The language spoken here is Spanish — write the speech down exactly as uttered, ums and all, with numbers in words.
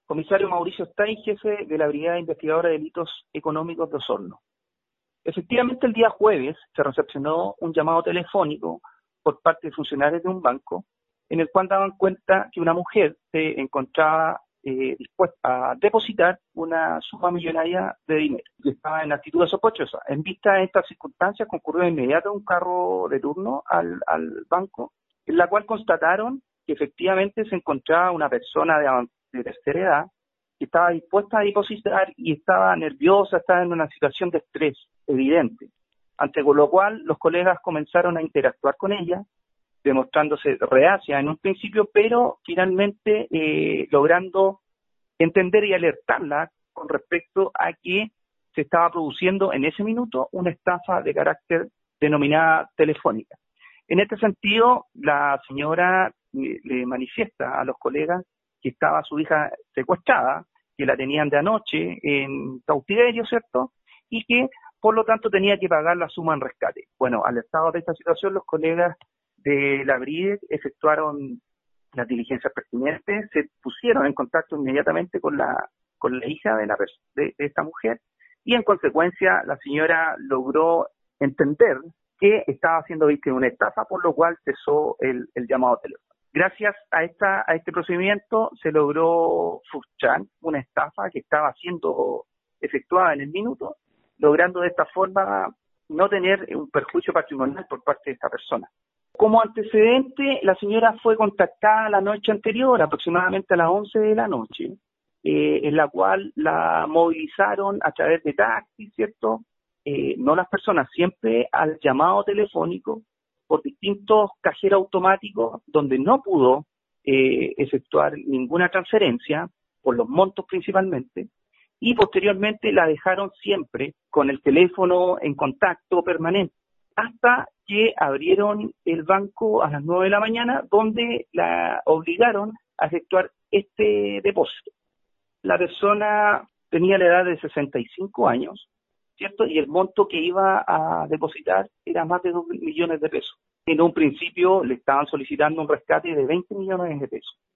Comisario Mauricio Stay, jefe de la Brigada Investigadora de Delitos Económicos de Osorno. Efectivamente, el día jueves se recepcionó un llamado telefónico por parte de funcionarios de un banco, en el cual daban cuenta que una mujer se encontraba eh, dispuesta a depositar una suma millonaria de dinero, y estaba en actitud sospechosa. En vista de estas circunstancias, concurrió de inmediato un carro de turno al, al banco, en la cual constataron que efectivamente se encontraba una persona de, de tercera edad que estaba dispuesta a depositar y estaba nerviosa, estaba en una situación de estrés evidente, ante lo cual los colegas comenzaron a interactuar con ella, demostrándose reacia en un principio, pero finalmente eh, logrando entender y alertarla con respecto a que se estaba produciendo en ese minuto una estafa de carácter denominada telefónica. En este sentido, la señora eh, le manifiesta a los colegas que estaba su hija secuestrada, que la tenían de anoche en cautiverio, ¿cierto? Y que, por lo tanto, tenía que pagar la suma en rescate. Bueno, alertados de esta situación, los colegas de la Bride efectuaron las diligencias pertinentes, se pusieron en contacto inmediatamente con la con la hija de, la, de, de esta mujer, y en consecuencia la señora logró entender que estaba siendo víctima de una estafa, por lo cual cesó el, el llamado teléfono. Gracias a esta a este procedimiento se logró frustrar una estafa que estaba siendo efectuada en el minuto, logrando de esta forma no tener un perjuicio patrimonial por parte de esta persona. Como antecedente, la señora fue contactada la noche anterior, aproximadamente a las once de la noche, eh, en la cual la movilizaron a través de taxis, ¿cierto? Eh, no las personas, siempre al llamado telefónico por distintos cajeros automáticos donde no pudo eh, efectuar ninguna transferencia, por los montos principalmente, y posteriormente la dejaron siempre con el teléfono en contacto permanente, hasta que abrieron el banco a las nueve de la mañana, donde la obligaron a efectuar este depósito. La persona tenía la edad de sesenta y cinco años, ¿cierto? Y el monto que iba a depositar era más de dos millones de pesos. En un principio le estaban solicitando un rescate de veinte millones de pesos.